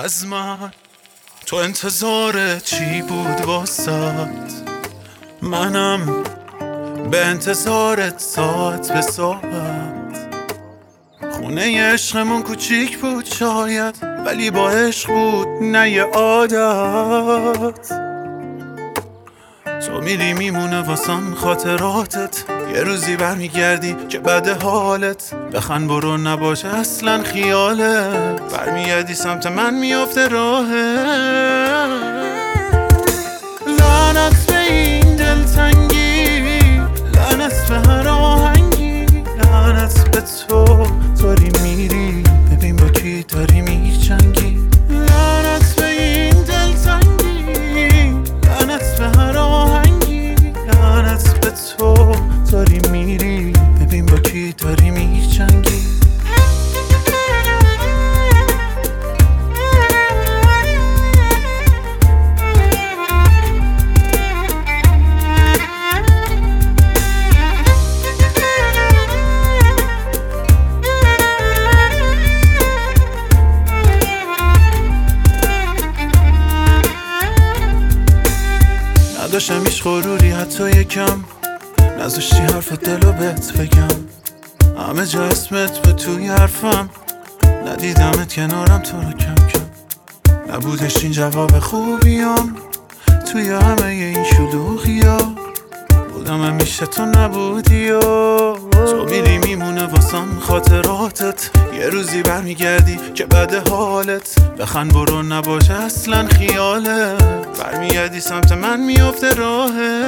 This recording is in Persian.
از من. تو انتظار چی بود واسات؟ منم به انتظارت ساعت به ساعت. خونه عشقمون کوچیک بود شاید، ولی با عشق بود نه یه عادت. تو میری میمونه واسم خاطراتت، یه روزی برمیگردی که بد حالت. بخند برو نباشه اصلا خیالت، برمیگردی سمت من میافته راهت. لعنت به این دلتنگی، لعنت به هر آهنگی، لعنت به تو داری میری ببین با کی داری میجنگی. لعنت به این دلتنگی، لعنت به هر آهنگی، لعنت به تو داری میری ببین با کی داری میجنگی. نداشتم هیچ غروری حتی یکم، نذاشتی حرف دلو بهت بگم. همه جا اسمت به توی حرفم، ندیدمت کنارم تو رو کم کم. نبودش این جواب خوبیام توی همه این شلوغیا، بودم همیشه تو نبودی و تو میری میمونه واسم خاطراتت. یه روزی برمیگردی که بد حالت، بخند برو نباشه اصلا خیالت، برمیگردی سمت من میافته راهت.